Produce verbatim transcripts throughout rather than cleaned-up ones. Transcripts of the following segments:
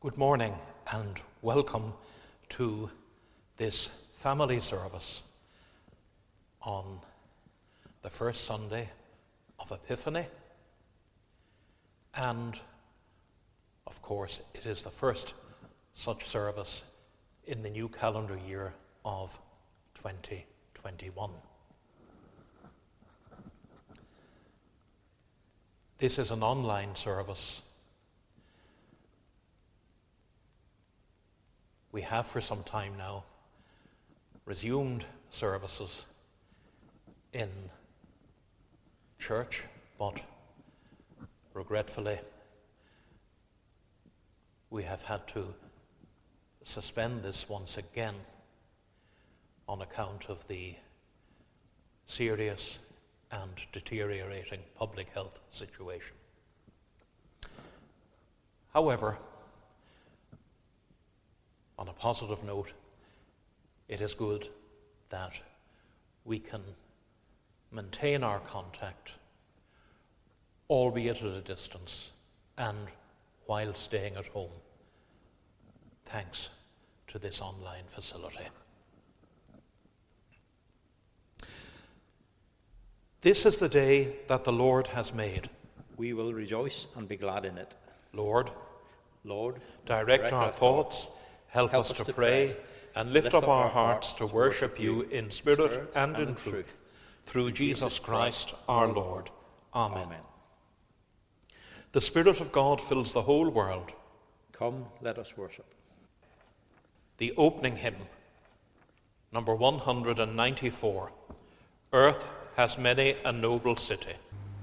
Good morning and welcome to this family service on the first Sunday of Epiphany, and of course it is the first such service in the new calendar year of twenty twenty-one. This is an online service. We have for some time now resumed services in church, but regretfully we have had to suspend this once again on account of the serious and deteriorating public health situation. However, on a positive note, it is good that we can maintain our contact, albeit at a distance, and while staying at home, thanks to this online facility. This is the day that the Lord has made. We will rejoice and be glad in it. Lord, Lord, direct, direct our, our thoughts, help, help us, us to, to pray, pray, and lift, lift up, up our hearts to worship you in spirit, spirit and, and in truth, truth, through Jesus Christ our Lord. Amen. Amen. The Spirit of God fills the whole world. Come, let us worship. The opening hymn, number one hundred ninety-four, Earth has many a noble city.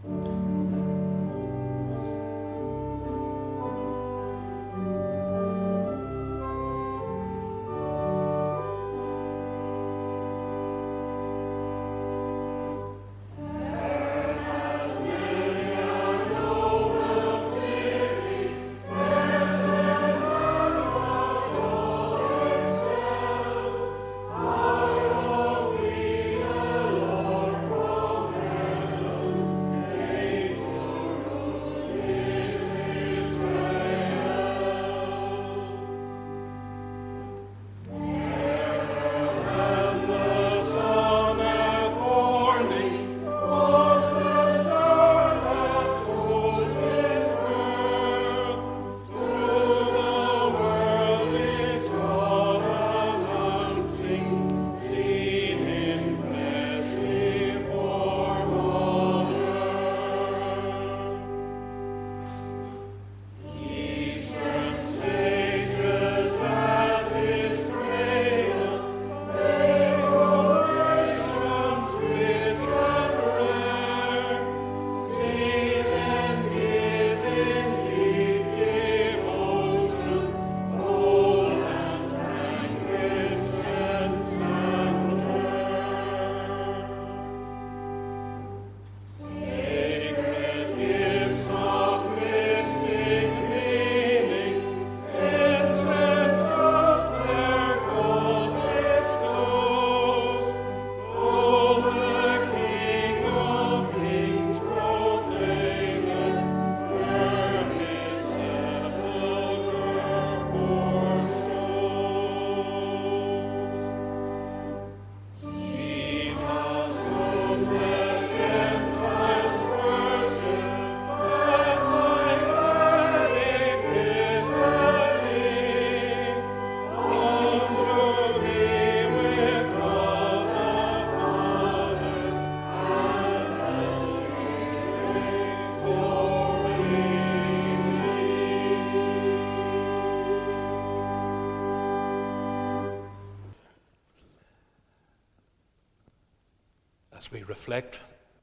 As we reflect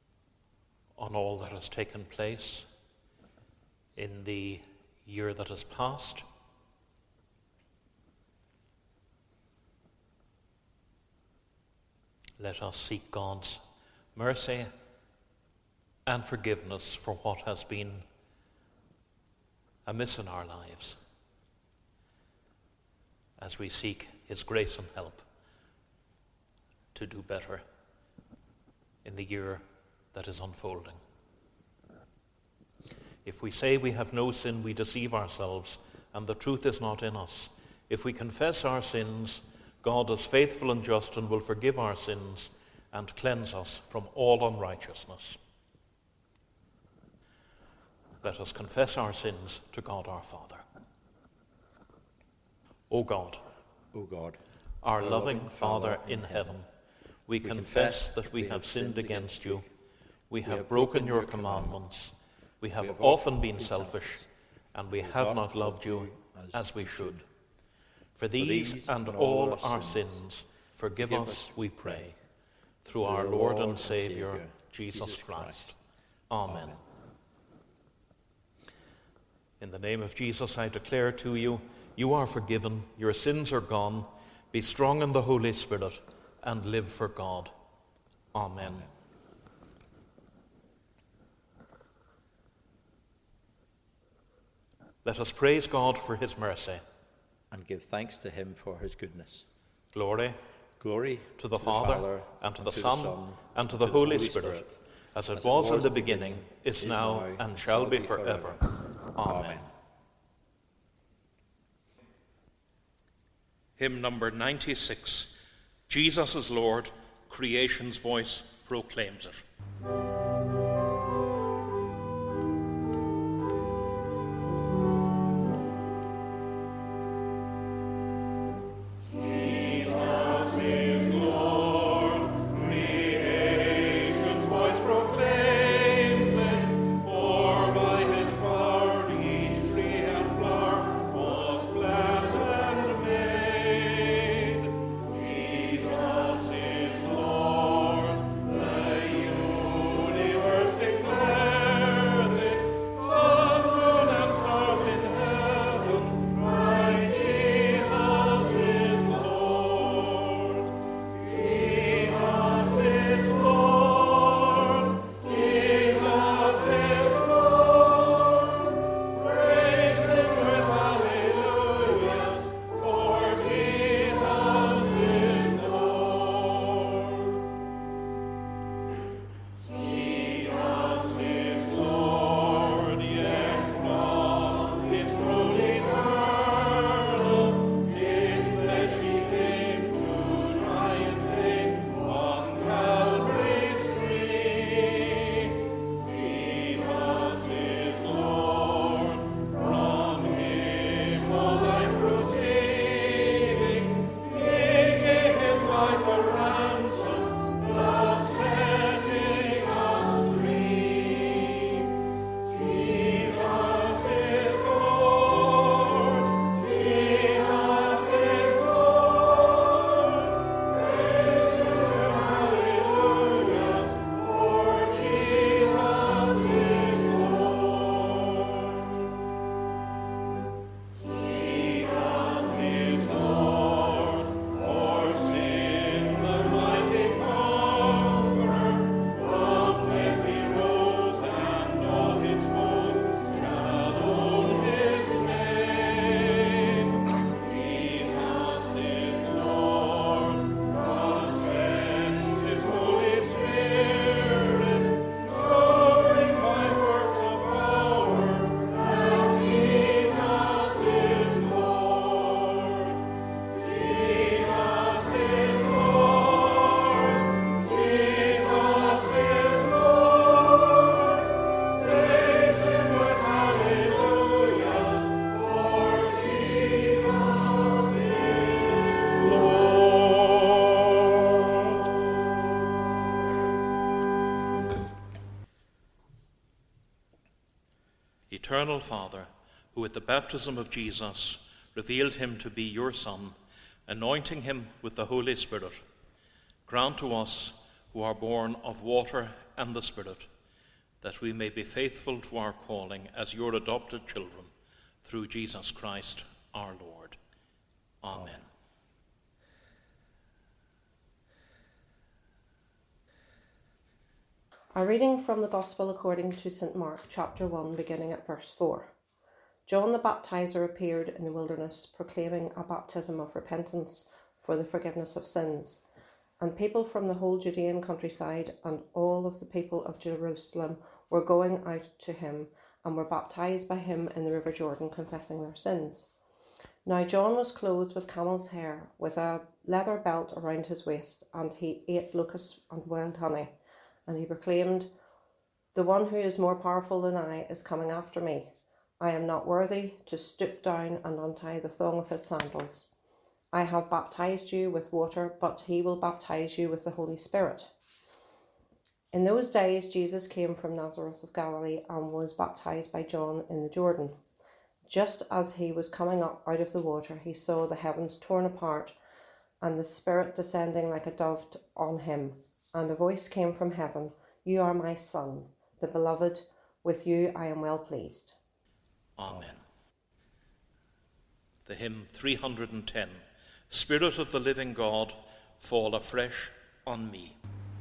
on all that has taken place in the year that has passed, let us seek God's mercy and forgiveness for what has been amiss in our lives, as we seek his grace and help to do better in the year that is unfolding. If we say we have no sin, we deceive ourselves, and the truth is not in us. If we confess our sins, God is faithful and just and will forgive our sins and cleanse us from all unrighteousness. Let us confess our sins to God our Father. O God, O God, our loving Father in heaven, we confess that we have sinned against you. We have broken your commandments. We have often been selfish, and we have not loved you as we should. For these and all our sins, forgive us, we pray, through our Lord and Saviour, Jesus Christ. Amen. In the name of Jesus, I declare to you, you are forgiven, your sins are gone. Be strong in the Holy Spirit and live for God. Amen. Let us praise God for his mercy. And give thanks to him for his goodness. Glory, Glory to the to Father, the Father, and to and the to the Son, Son, and to the Holy Spirit, as it was in the beginning, is now, and shall be forever. Amen. Hymn number ninety-six. Jesus is Lord, creation's voice proclaims it. Eternal Father, who at the baptism of Jesus revealed him to be your Son, anointing him with the Holy Spirit, grant to us, who are born of water and the Spirit, that we may be faithful to our calling as your adopted children, through Jesus Christ our Lord. Amen. A reading from the Gospel according to Saint Mark, chapter one, beginning at verse four. John the Baptizer appeared in the wilderness, proclaiming a baptism of repentance for the forgiveness of sins. And people from the whole Judean countryside and all of the people of Jerusalem were going out to him, and were baptized by him in the river Jordan, confessing their sins. Now John was clothed with camel's hair, with a leather belt around his waist, and he ate locusts and wild honey. And he proclaimed, "The one who is more powerful than I is coming after me. I am not worthy to stoop down and untie the thong of his sandals. I have baptized you with water, but he will baptize you with the Holy Spirit." In those days, Jesus came from Nazareth of Galilee and was baptized by John in the Jordan. Just as he was coming up out of the water, he saw the heavens torn apart and the Spirit descending like a dove on him. And a voice came from heaven, "You are my Son, the Beloved. With you I am well pleased." Amen. The hymn three hundred ten, Spirit of the living God, fall afresh on me.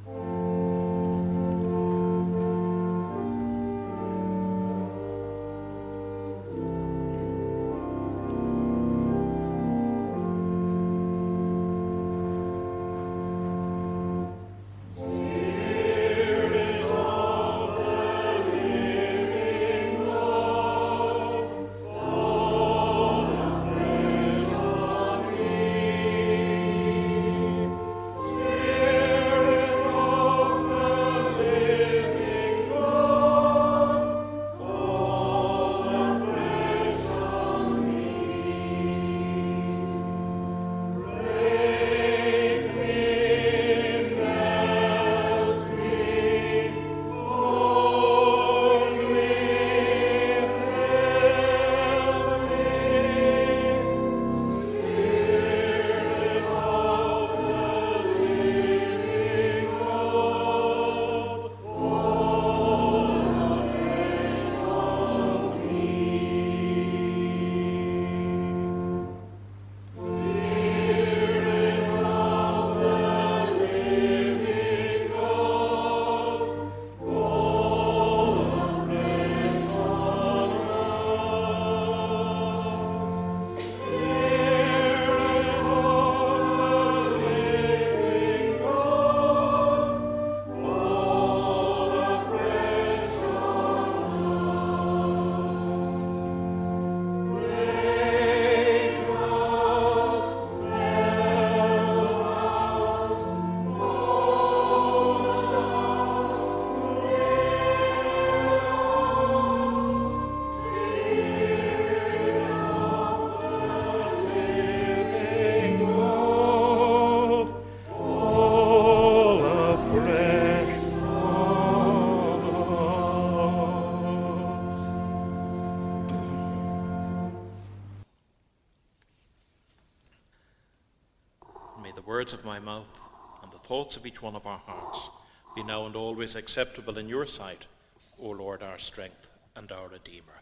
Words of my mouth and the thoughts of each one of our hearts be now and always acceptable in your sight, O Lord, our strength and our Redeemer.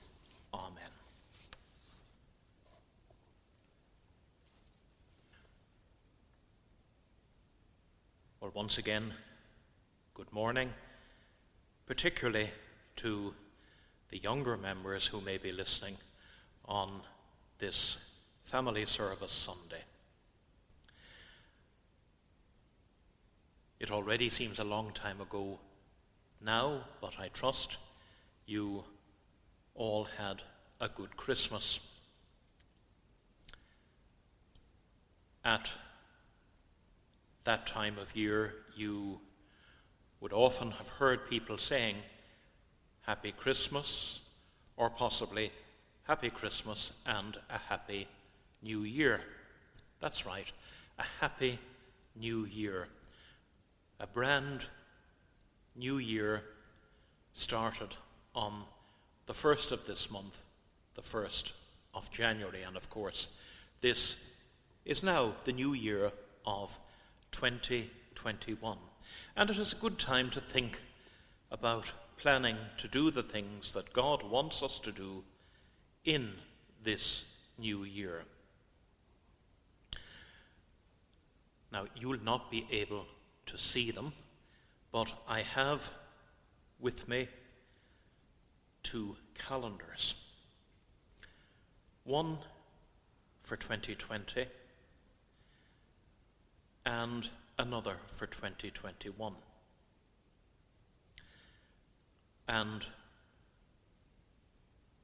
Amen. Well, once again, good morning, particularly to the younger members who may be listening on this family service Sunday. It already seems a long time ago now, but I trust you all had a good Christmas. At that time of year, you would often have heard people saying, "Happy Christmas," or possibly, "Happy Christmas and a Happy New Year." That's right, a Happy New Year. A brand new year started on the first of this month, the first of January. And of course, this is now the new year of twenty twenty-one. And it is a good time to think about planning to do the things that God wants us to do in this new year. Now, you will not be able to see them, but I have with me two calendars. One for twenty twenty and another for twenty twenty-one. And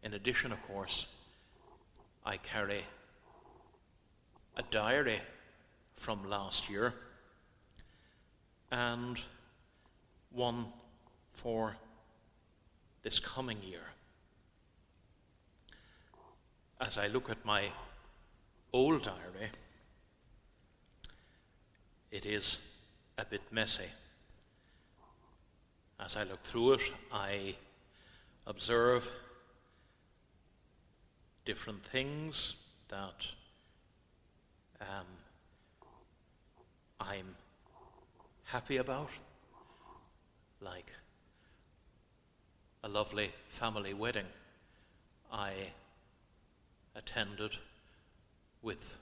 In addition, of course, I carry a diary from last year and one for this coming year. As I look at my old diary, it is a bit messy. As I look through it, I observe different things that um, I'm happy about, like a lovely family wedding I attended with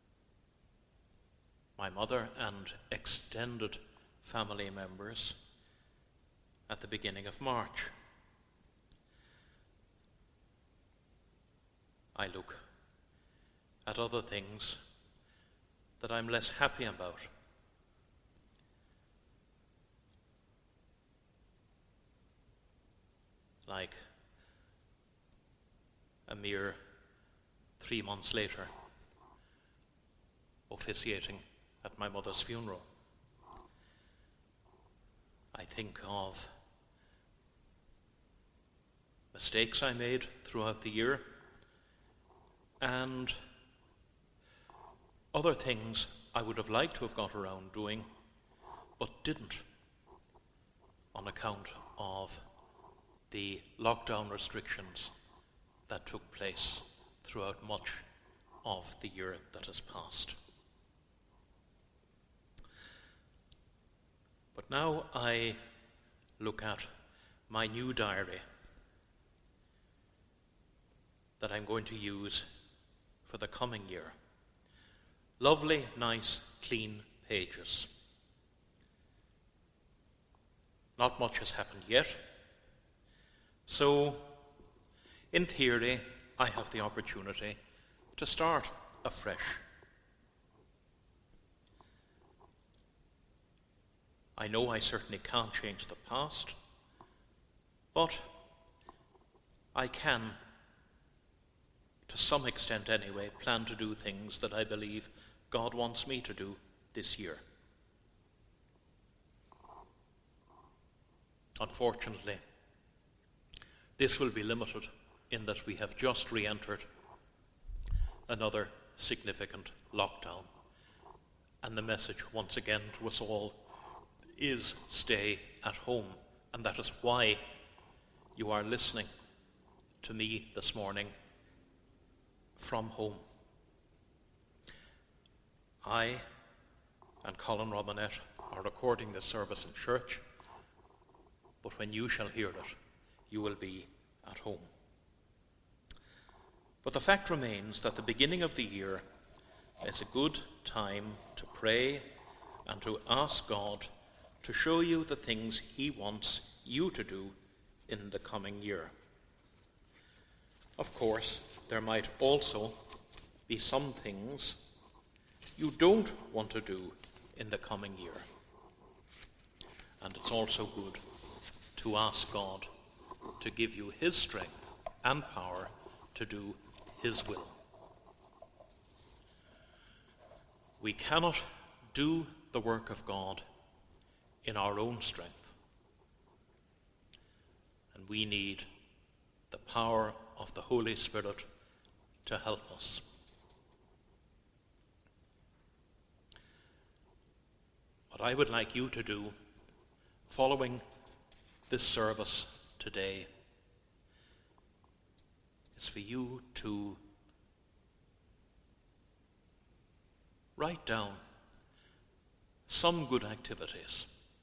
my mother and extended family members at the beginning of March. I look at other things that I'm less happy about. Like a mere three months later, officiating at my mother's funeral. I think of mistakes I made throughout the year and other things I would have liked to have got around doing but didn't on account of the lockdown restrictions that took place throughout much of the year that has passed. But now I look at my new diary that I'm going to use for the coming year. Lovely, nice, clean pages. Not much has happened yet. So, in theory, I have the opportunity to start afresh. I know I certainly can't change the past, but I can, to some extent anyway, plan to do things that I believe God wants me to do this year. Unfortunately, this will be limited in that we have just re-entered another significant lockdown. And the message, once again, to us all is stay at home. And that is why you are listening to me this morning from home. I and Colin Robinette are recording this service in church, but when you shall hear it, you will be at home. But the fact remains that the beginning of the year is a good time to pray and to ask God to show you the things He wants you to do in the coming year. Of course, there might also be some things you don't want to do in the coming year. And it's also good to ask God to give you His strength and power to do His will. We cannot do the work of God in our own strength. And we need the power of the Holy Spirit to help us. What I would like you to do following this service today is for you to write down some good activities.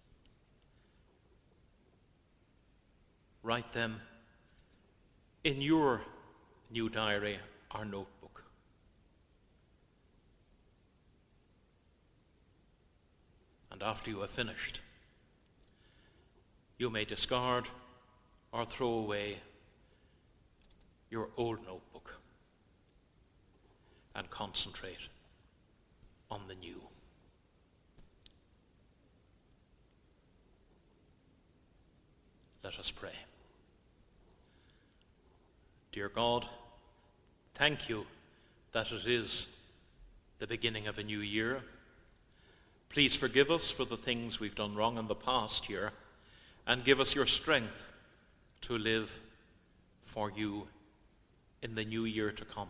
Write them in your new diary or notebook. And after you have finished, you may discard or throw away your old notebook and concentrate on the new. Let us pray. Dear God, thank you that it is the beginning of a new year. Please forgive us for the things we've done wrong in the past year, and give us your strength to live for you in the new year to come.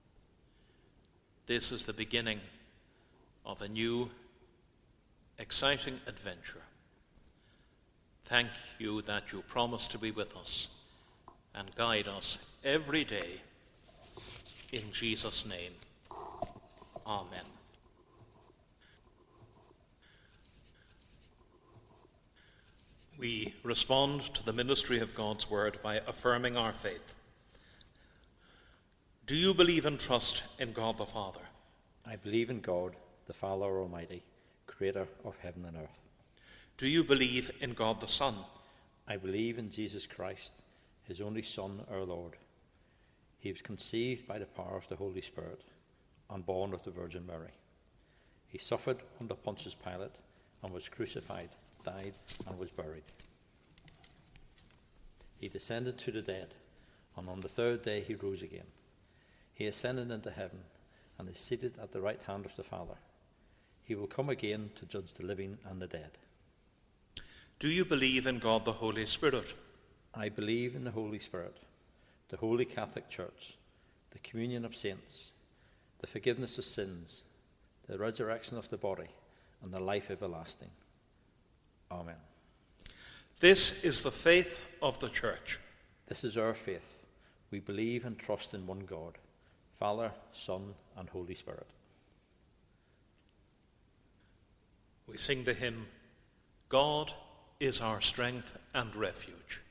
This is the beginning of a new, exciting adventure. Thank you that you promise to be with us and guide us every day. In Jesus' name, amen. We respond to the ministry of God's word by affirming our faith. Do you believe and trust in God the Father? I believe in God, the Father Almighty, creator of heaven and earth. Do you believe in God the Son? I believe in Jesus Christ, his only Son, our Lord. He was conceived by the power of the Holy Spirit and born of the Virgin Mary. He suffered under Pontius Pilate and was crucified, died, and was buried. He descended to the dead, and on the third day he rose again. He ascended into heaven and is seated at the right hand of the Father. He will come again to judge the living and the dead. Do you believe in God the Holy Spirit? I believe in the Holy Spirit, the Holy Catholic Church, the communion of saints, the forgiveness of sins, the resurrection of the body, and the life everlasting. Amen. This is the faith of the Church. This is our faith. We believe and trust in one God, Father, Son, and Holy Spirit. We sing the hymn, God is our strength and refuge.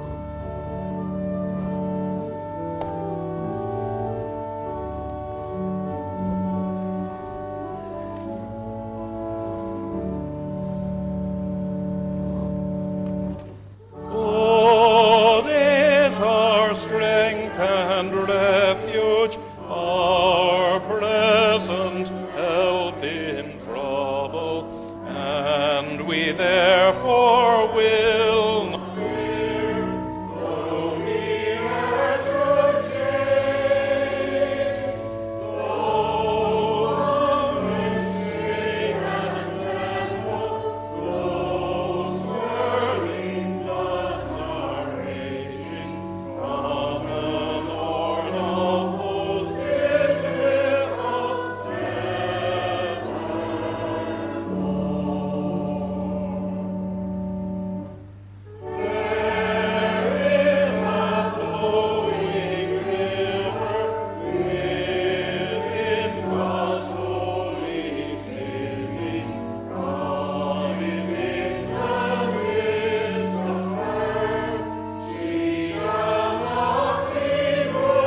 God is our strength and refuge, our present help in trouble, and we therefore will not fear, though the earth should shake, though mountains shake and tremble, though swirling floods are raging, God the Lord of hosts is with us evermore. There is a flowing river within God's holy city. God is in the midst of her. She shall not be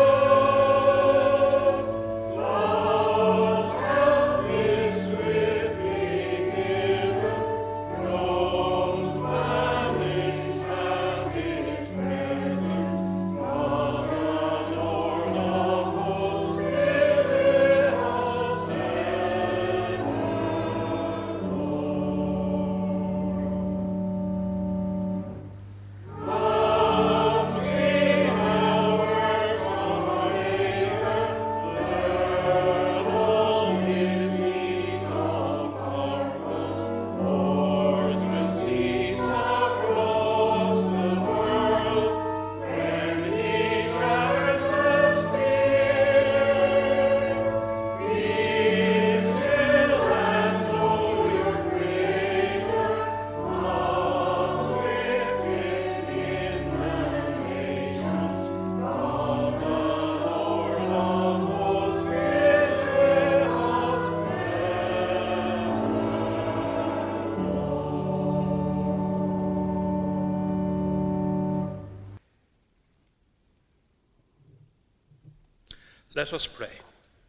moved. Love's help is swiftly given. Thrones vanish at his presence. God the Lord of hosts is with us evermore. Come sing the words of our Maker, learn of his deeds all powerful. Oarsmen cease across the world when he shatters the spear. Be still and know your Creator, uplifted in the nations. God the Lord of hosts is with us Let us pray.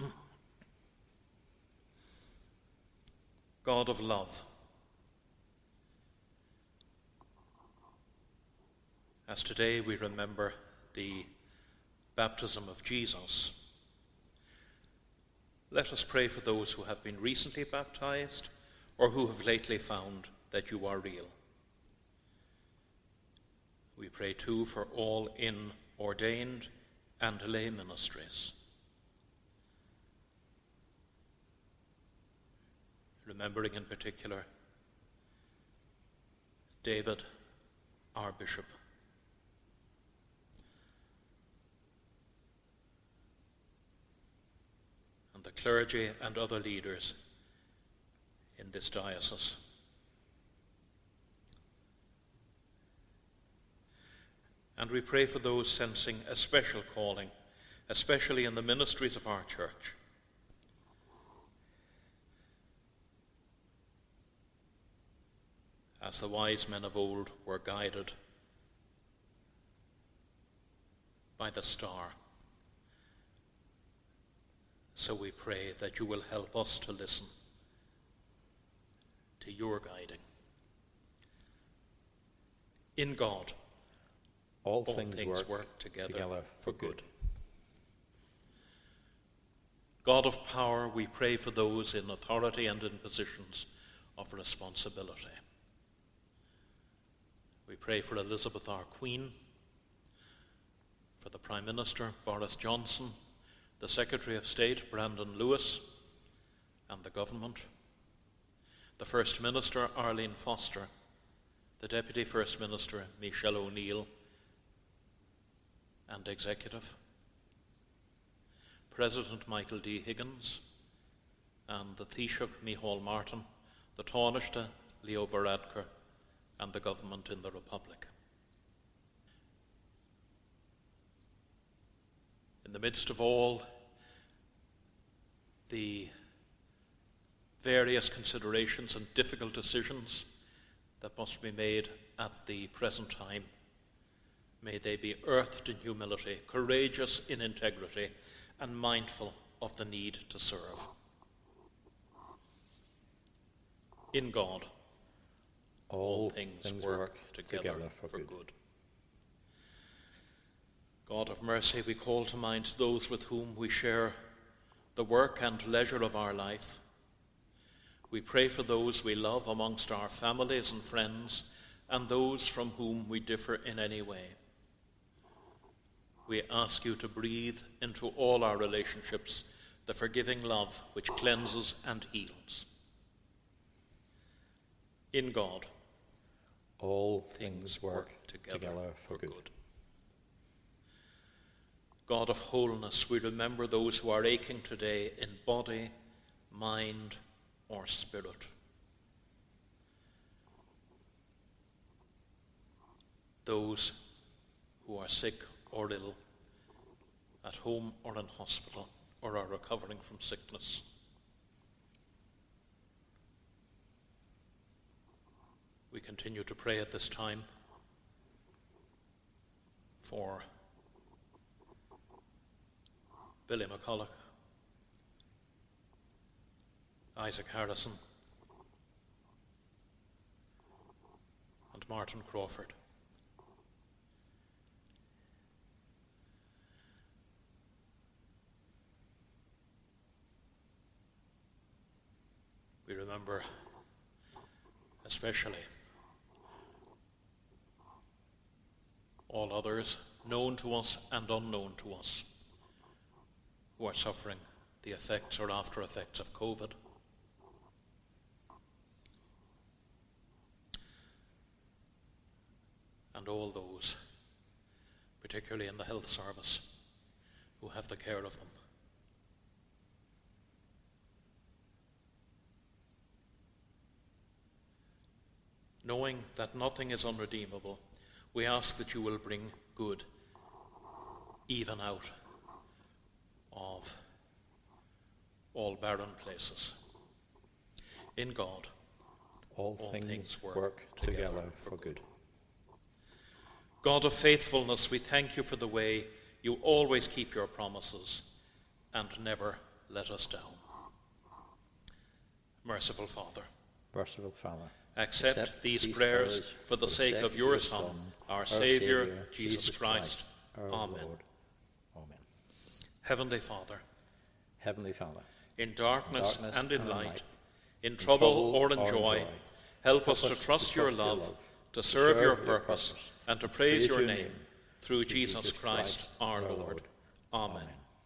God of love, as today we remember the baptism of Jesus, let us pray for those who have been recently baptized or who have lately found that you are real. We pray too for all in ordained, and lay ministries. Remembering in particular David, our bishop. And the clergy and other leaders in this diocese. And we pray for those sensing a special calling, especially in the ministries of our church. As the wise men of old were guided by the star, so we pray that you will help us to listen to your guiding. In God, all, all things, things work, work together, together for for good. good. God of power, we pray for those in authority and in positions of responsibility. We pray for Elizabeth, our Queen, for the Prime Minister, Boris Johnson, the Secretary of State, Brandon Lewis, and the government, the First Minister, Arlene Foster, the Deputy First Minister, Michelle O'Neill, and Executive, President Michael D. Higgins, and the Taoiseach, Micheál Martin, the Taoiseach, Leo Varadkar, and the government in the Republic. In the midst of all the various considerations and difficult decisions that must be made at the present time, may they be earthed in humility, courageous in integrity, and mindful of the need to serve. In God, all, all things, things work, work together, together for, for good. good. God of mercy, we call to mind those with whom we share the work and leisure of our life. We pray for those we love amongst our families and friends, and those from whom we differ in any way. We ask you to breathe into all our relationships the forgiving love which cleanses and heals. In God, all things work together, together for, for good. good. God of wholeness, we remember those who are aching today in body, mind, or spirit. Those who are sick or ill, at home or in hospital, or are recovering from sickness. We continue to pray at this time for Billy McCulloch, Isaac Harrison, and Martin Crawford. We remember especially all others, known to us and unknown to us, who are suffering the effects or after effects of COVID. And all those, particularly in the health service, who have the care of them. Knowing that nothing is unredeemable, we ask that you will bring good even out of all barren places. In God, all, all things, things work, work together, together for good. good. God of faithfulness, we thank you for the way you always keep your promises and never let us down. Merciful Father, Merciful Father, accept, accept these, these prayers, prayers for the sake, sake of your Son, Son our, our Saviour, Savior, Jesus Christ. Christ Amen. Lord. Amen. Heavenly Father, Heavenly Father, in darkness, darkness and in and light, light, in, in trouble, trouble or in or joy, joy, help, help us us to trust your love, love to serve, serve your, your purpose, purpose, and to praise, praise your, your name, name through Jesus Christ, Christ our Lord. Lord. Amen.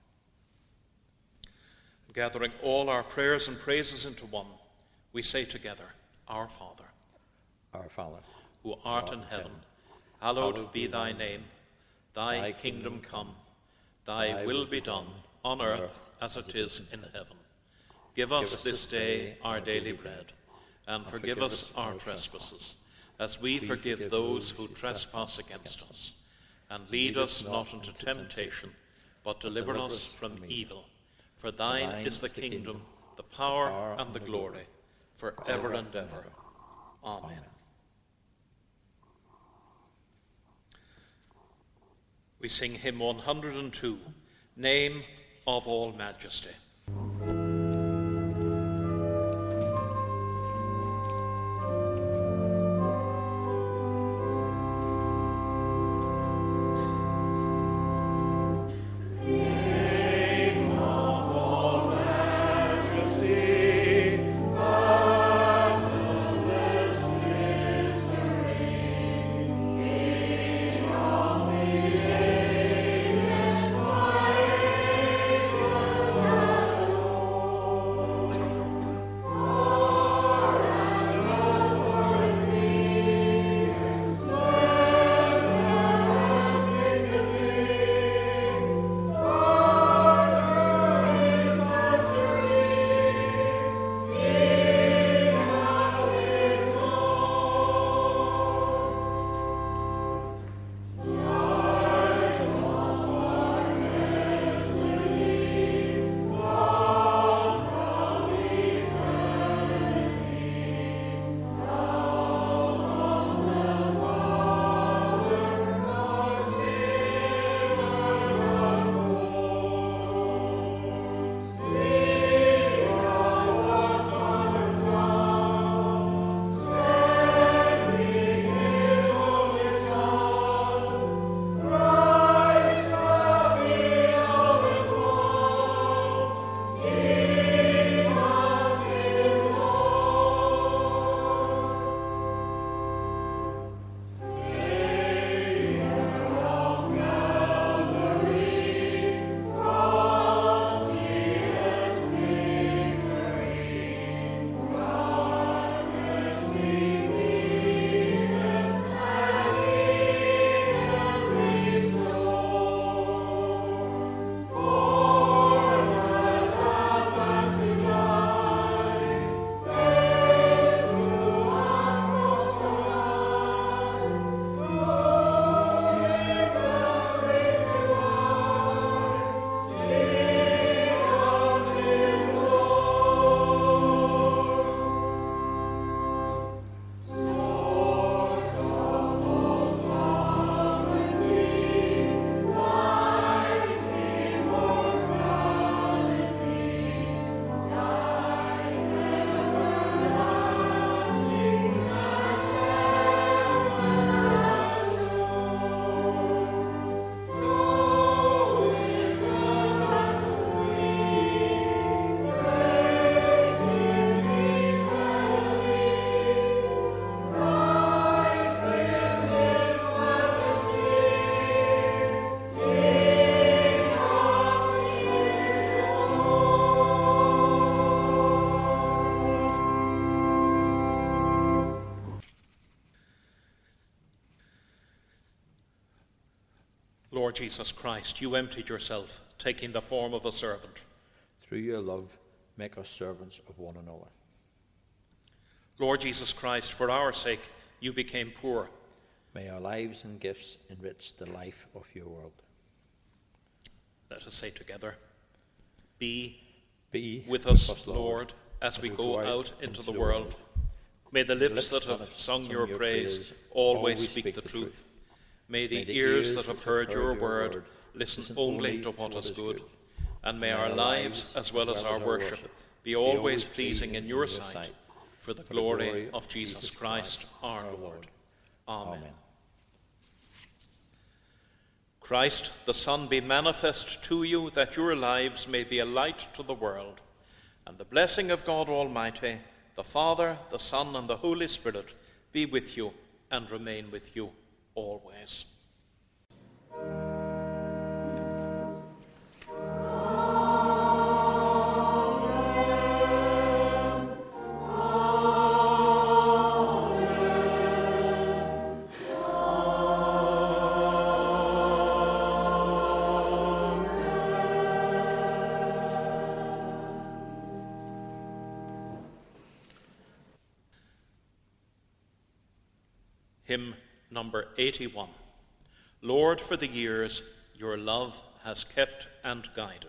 Gathering all our prayers and praises into one, we say together, Our Father, Our Father, who art in heaven, hallowed be thy name. Thy kingdom come, thy will be done, on earth as it is in heaven. Give us this day our daily bread, and forgive us our trespasses, as we forgive those who trespass against us. And lead us not into temptation, but deliver us from evil. For thine is the kingdom, the power, and the glory, for ever and ever. Amen. We sing hymn one hundred and two, Name of All Majesty. Lord Jesus Christ, you emptied yourself, taking the form of a servant. Through your love, make us servants of one another. Lord Jesus Christ, for our sake, you became poor. May our lives and gifts enrich the life of your world. Let us say together, Be, Be with us, us Lord, Lord, as, as we we go out into the world. May the lips that have sung your praise always speak the truth. May the ears that have heard your word listen only to what is good. And may our lives, as well as our worship, be always pleasing in your sight, for the glory of Jesus Christ our Lord. Amen. Christ, the Son, be manifest to you, that your lives may be a light to the world. And the blessing of God Almighty, the Father, the Son, and the Holy Spirit be with you and remain with you always. hymn number eighty-one. Lord, for the years your love has kept and guided.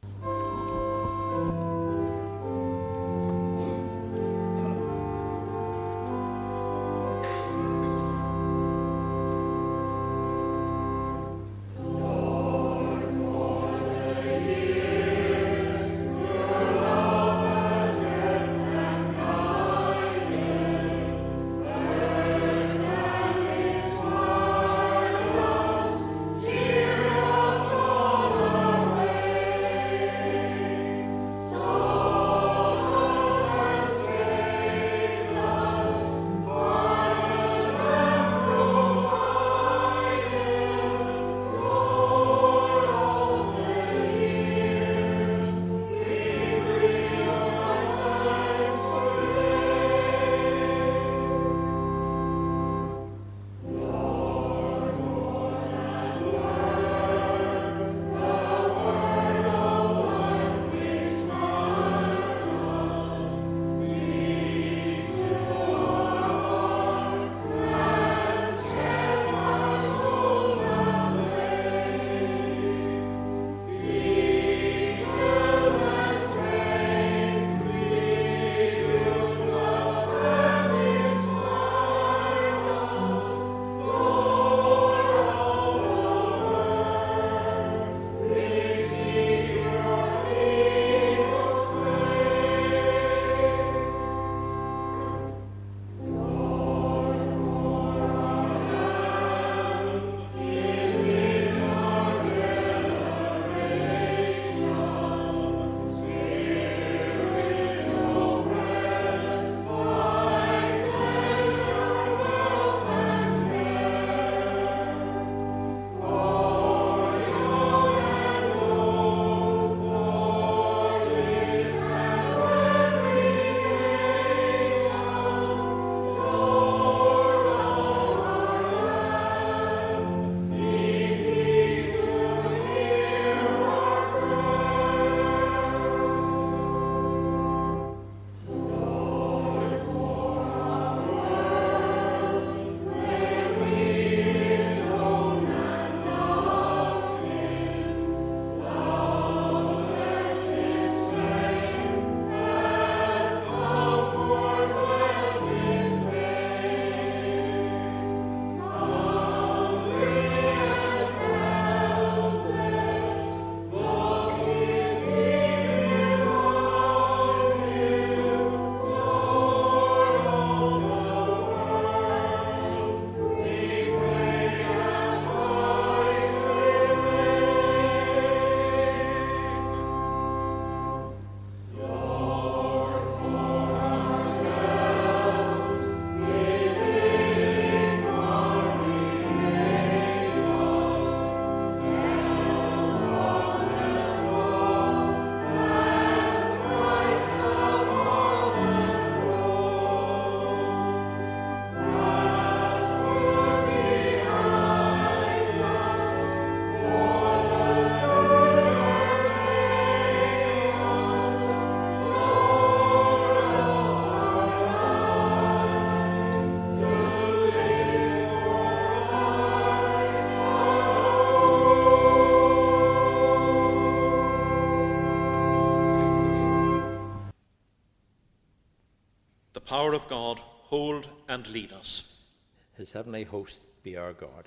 Power of God, hold and lead us. His heavenly host be our God.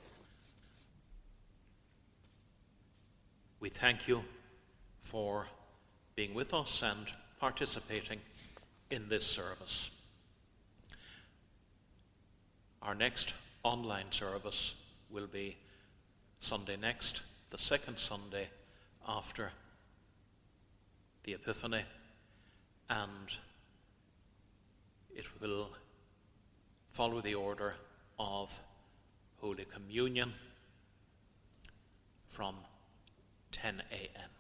We thank you for being with us and participating in this service. Our next online service will be Sunday next, the second Sunday after the Epiphany, and it will follow the order of Holy Communion from ten a.m.